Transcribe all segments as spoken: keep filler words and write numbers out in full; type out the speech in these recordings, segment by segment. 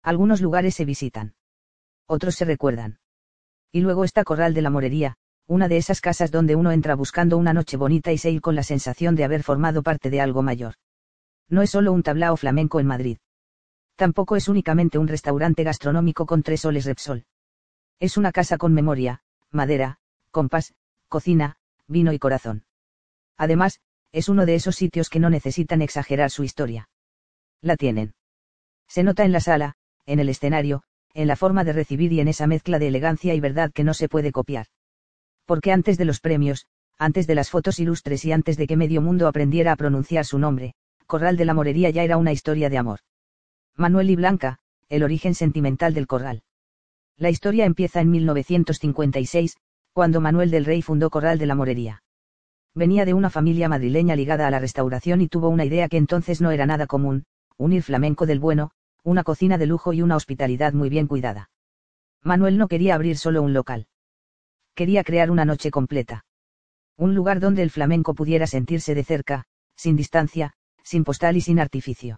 Algunos lugares se visitan. Otros se recuerdan. Y luego está Corral de la Morería, una de esas casas donde uno entra buscando una noche bonita y se ir con la sensación de haber formado parte de algo mayor. No es solo un tablao flamenco en Madrid. Tampoco es únicamente un restaurante gastronómico con tres soles Repsol. Es una casa con memoria, madera, compás, cocina, vino y corazón. Además, es uno de esos sitios que no necesitan exagerar su historia. La tienen. Se nota en la sala, en el escenario, en la forma de recibir y en esa mezcla de elegancia y verdad que no se puede copiar. Porque antes de los premios, antes de las fotos ilustres y antes de que medio mundo aprendiera a pronunciar su nombre, Corral de la Morería ya era una historia de amor. Manuel y Blanca, el origen sentimental del Corral. La historia empieza en mil novecientos cincuenta y seis, cuando Manuel del Rey fundó Corral de la Morería. Venía de una familia madrileña ligada a la restauración y tuvo una idea que entonces no era nada común: unir flamenco del bueno, una cocina de lujo y una hospitalidad muy bien cuidada. Manuel no quería abrir solo un local. Quería crear una noche completa. Un lugar donde el flamenco pudiera sentirse de cerca, sin distancia, sin postal y sin artificio.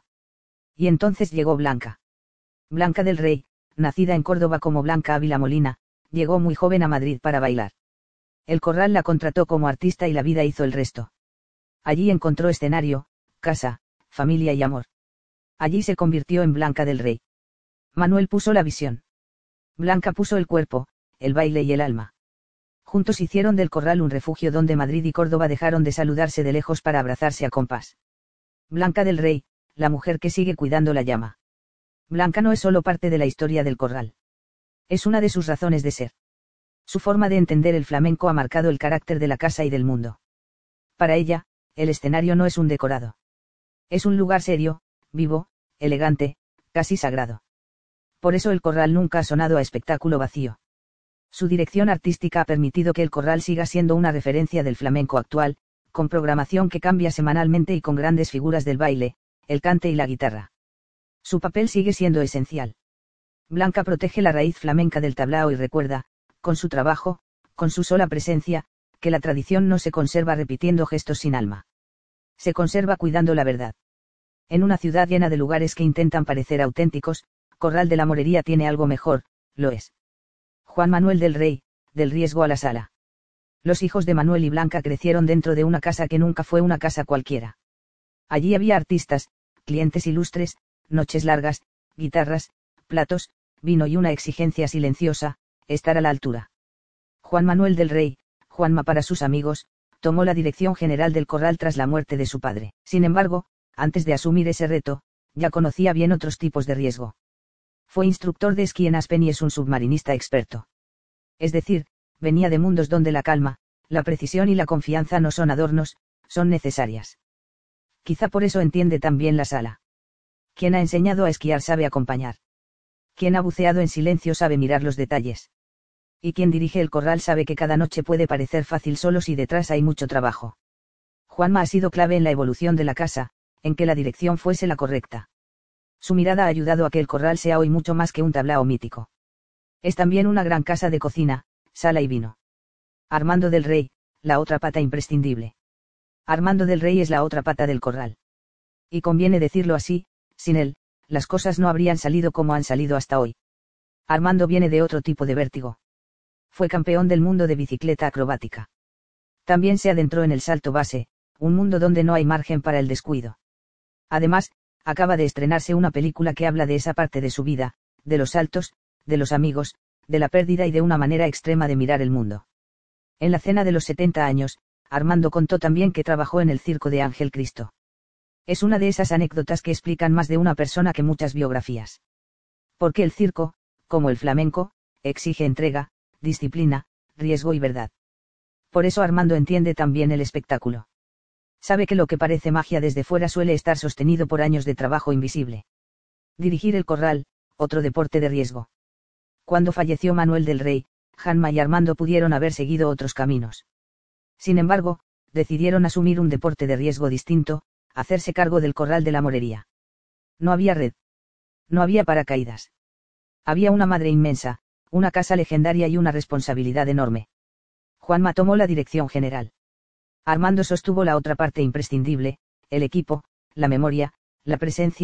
Y entonces llegó Blanca. Blanca del Rey, nacida en Córdoba como Blanca Ávila Molina, llegó muy joven a Madrid para bailar. El Corral la contrató como artista y la vida hizo el resto. Allí encontró escenario, casa, familia y amor. Allí se convirtió en Blanca del Rey. Manuel puso la visión. Blanca puso el cuerpo, el baile y el alma. Juntos hicieron del Corral un refugio donde Madrid y Córdoba dejaron de saludarse de lejos para abrazarse a compás. Blanca del Rey, la mujer que sigue cuidando la llama. Blanca no es solo parte de la historia del Corral. Es una de sus razones de ser. Su forma de entender el flamenco ha marcado el carácter de la casa y del mundo. Para ella, el escenario no es un decorado. Es un lugar serio, vivo, elegante, casi sagrado. Por eso el Corral nunca ha sonado a espectáculo vacío. Su dirección artística ha permitido que el Corral siga siendo una referencia del flamenco actual, con programación que cambia semanalmente y con grandes figuras del baile, el cante y la guitarra. Su papel sigue siendo esencial. Blanca protege la raíz flamenca del tablao y recuerda, con su trabajo, con su sola presencia, que la tradición no se conserva repitiendo gestos sin alma. Se conserva cuidando la verdad. En una ciudad llena de lugares que intentan parecer auténticos, Corral de la Morería tiene algo mejor, lo es. Juan Manuel del Rey, del Riesgo a la Sala. Los hijos de Manuel y Blanca crecieron dentro de una casa que nunca fue una casa cualquiera. Allí había artistas, clientes ilustres, noches largas, guitarras, platos, vino y una exigencia silenciosa: estar a la altura. Juan Manuel del Rey, Juanma para sus amigos, tomó la dirección general del Corral tras la muerte de su padre. Sin embargo, antes de asumir ese reto, ya conocía bien otros tipos de riesgo. Fue instructor de esquí en Aspen y es un submarinista experto. Es decir, venía de mundos donde la calma, la precisión y la confianza no son adornos, son necesarias. Quizá por eso entiende tan bien la sala. Quien ha enseñado a esquiar sabe acompañar. Quien ha buceado en silencio sabe mirar los detalles. Y quien dirige el Corral sabe que cada noche puede parecer fácil solo si detrás hay mucho trabajo. Juanma ha sido clave en la evolución de la casa, en que la dirección fuese la correcta. Su mirada ha ayudado a que el Corral sea hoy mucho más que un tablao mítico. Es también una gran casa de cocina, sala y vino. Armando del Rey, la otra pata imprescindible. Armando del Rey es la otra pata del Corral. Y conviene decirlo así: sin él, las cosas no habrían salido como han salido hasta hoy. Armando viene de otro tipo de vértigo. Fue campeón del mundo de bicicleta acrobática. También se adentró en el salto base, un mundo donde no hay margen para el descuido. Además, acaba de estrenarse una película que habla de esa parte de su vida, de los saltos, de los amigos, de la pérdida y de una manera extrema de mirar el mundo. En la cena de los setenta años, Armando contó también que trabajó en el circo de Ángel Cristo. Es una de esas anécdotas que explican más de una persona que muchas biografías. Porque el circo, como el flamenco, exige entrega, disciplina, riesgo y verdad. Por eso Armando entiende también el espectáculo. Sabe que lo que parece magia desde fuera suele estar sostenido por años de trabajo invisible. Dirigir el Corral, otro deporte de riesgo. Cuando falleció Manuel del Rey, Juanma y Armando pudieron haber seguido otros caminos. Sin embargo, decidieron asumir un deporte de riesgo distinto: hacerse cargo del Corral de la Morería. No había red. No había paracaídas. Había una madre inmensa, una casa legendaria y una responsabilidad enorme. Juanma tomó la dirección general. Armando sostuvo la otra parte imprescindible: el equipo, la memoria, la presencia,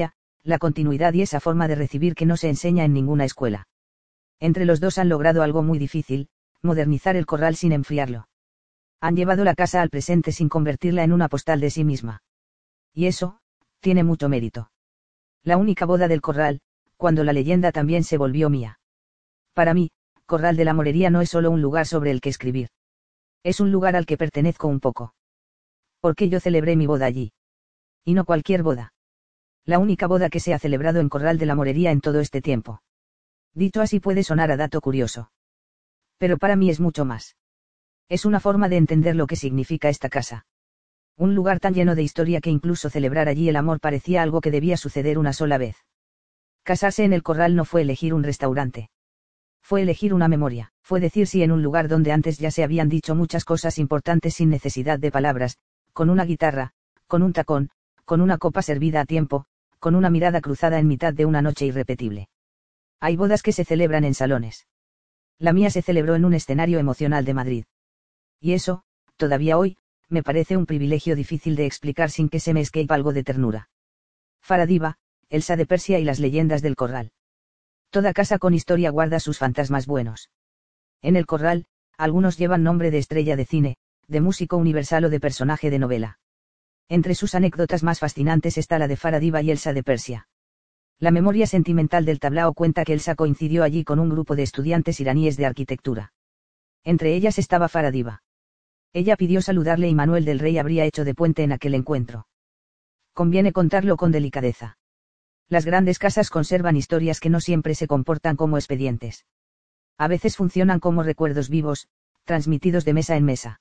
la continuidad y esa forma de recibir que no se enseña en ninguna escuela. Entre los dos han logrado algo muy difícil, modernizar el corral sin enfriarlo. Han llevado la casa al presente sin convertirla en una postal de sí misma. Y eso, tiene mucho mérito. La única boda del corral, cuando la leyenda también se volvió mía. Para mí, Corral de la Morería no es solo un lugar sobre el que escribir. Es un lugar al que pertenezco un poco. Porque yo celebré mi boda allí. Y no cualquier boda. La única boda que se ha celebrado en Corral de la Morería en todo este tiempo. Dicho así puede sonar a dato curioso. Pero para mí es mucho más. Es una forma de entender lo que significa esta casa. Un lugar tan lleno de historia que incluso celebrar allí el amor parecía algo que debía suceder una sola vez. Casarse en el Corral no fue elegir un restaurante. Fue elegir una memoria, fue decir sí en un lugar donde antes ya se habían dicho muchas cosas importantes sin necesidad de palabras, con una guitarra, con un tacón, con una copa servida a tiempo, con una mirada cruzada en mitad de una noche irrepetible. Hay bodas que se celebran en salones. La mía se celebró en un escenario emocional de Madrid. Y eso, todavía hoy, me parece un privilegio difícil de explicar sin que se me escape algo de ternura. Faradiva, Elsa de Persia y las leyendas del Corral. Toda casa con historia guarda sus fantasmas buenos. En el Corral, algunos llevan nombre de estrella de cine, de músico universal o de personaje de novela. Entre sus anécdotas más fascinantes está la de Faradiva y Elsa de Persia. La memoria sentimental del tablao cuenta que Elsa coincidió allí con un grupo de estudiantes iraníes de arquitectura. Entre ellas estaba Faradiva. Ella pidió saludarle y Manuel del Rey habría hecho de puente en aquel encuentro. Conviene contarlo con delicadeza. Las grandes casas conservan historias que no siempre se comportan como expedientes. A veces funcionan como recuerdos vivos, transmitidos de mesa en mesa.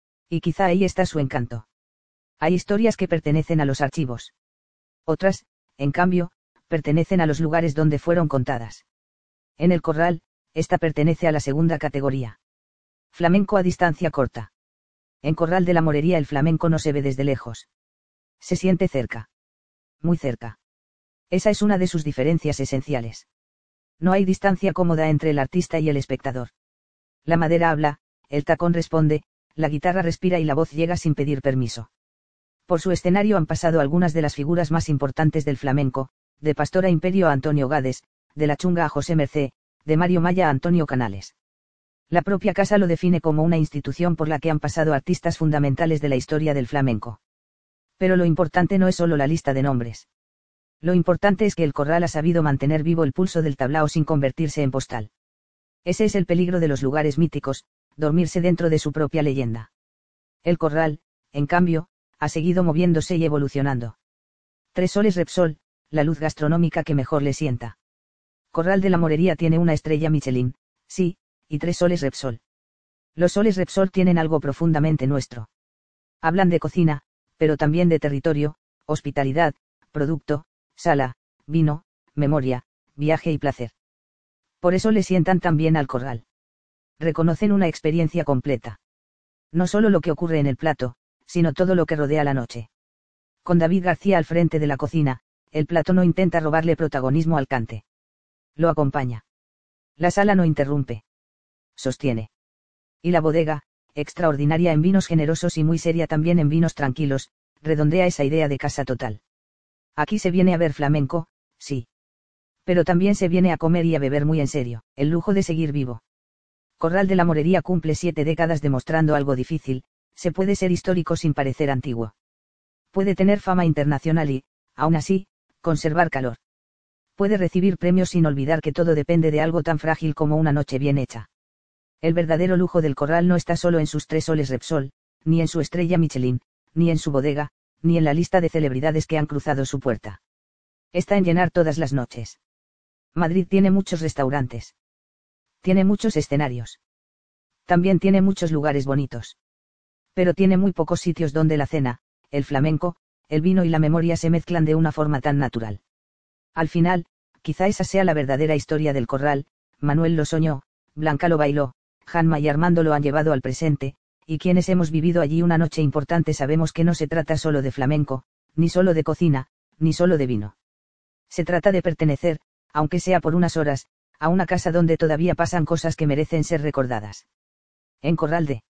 Y quizá ahí está su encanto. Hay historias que pertenecen a los archivos. Otras, en cambio, pertenecen a los lugares donde fueron contadas. En el Corral, esta pertenece a la segunda categoría. Flamenco a distancia corta. En Corral de la Morería el flamenco no se ve desde lejos. Se siente cerca. Muy cerca. Esa es una de sus diferencias esenciales. No hay distancia cómoda entre el artista y el espectador. La madera habla, el tacón responde, la guitarra respira y la voz llega sin pedir permiso. Por su escenario han pasado algunas de las figuras más importantes del flamenco, de Pastora Imperio a Antonio Gades, de La Chunga a José Mercé, de Mario Maya a Antonio Canales. La propia casa lo define como una institución por la que han pasado artistas fundamentales de la historia del flamenco. Pero lo importante no es solo la lista de nombres. Lo importante es que el Corral ha sabido mantener vivo el pulso del tablao sin convertirse en postal. Ese es el peligro de los lugares míticos, dormirse dentro de su propia leyenda. El Corral, en cambio, ha seguido moviéndose y evolucionando. Tres soles Repsol, la luz gastronómica que mejor le sienta. Corral de la Morería tiene una estrella Michelin, sí, y tres soles Repsol. Los soles Repsol tienen algo profundamente nuestro. Hablan de cocina, pero también de territorio, hospitalidad, producto, sala, vino, memoria, viaje y placer. Por eso le sientan tan bien al Corral. Reconocen una experiencia completa. No solo lo que ocurre en el plato, sino todo lo que rodea la noche. Con David García al frente de la cocina, el plato no intenta robarle protagonismo al cante. Lo acompaña. La sala no interrumpe. Sostiene. Y la bodega, extraordinaria en vinos generosos y muy seria también en vinos tranquilos, redondea esa idea de casa total. Aquí se viene a ver flamenco, sí. Pero también se viene a comer y a beber muy en serio, el lujo de seguir vivo. Corral de la Morería cumple siete décadas demostrando algo difícil, se puede ser histórico sin parecer antiguo. Puede tener fama internacional y, aún así, conservar calor. Puede recibir premios sin olvidar que todo depende de algo tan frágil como una noche bien hecha. El verdadero lujo del Corral no está solo en sus tres soles Repsol, ni en su estrella Michelin, ni en su bodega, ni en la lista de celebridades que han cruzado su puerta. Está en llenar todas las noches. Madrid tiene muchos restaurantes. Tiene muchos escenarios. También tiene muchos lugares bonitos. Pero tiene muy pocos sitios donde la cena, el flamenco, el vino y la memoria se mezclan de una forma tan natural. Al final, quizá esa sea la verdadera historia del Corral. Manuel lo soñó, Blanca lo bailó, Janma y Armando lo han llevado al presente, y quienes hemos vivido allí una noche importante sabemos que no se trata solo de flamenco, ni solo de cocina, ni solo de vino. Se trata de pertenecer, aunque sea por unas horas, a una casa donde todavía pasan cosas que merecen ser recordadas. En Corral de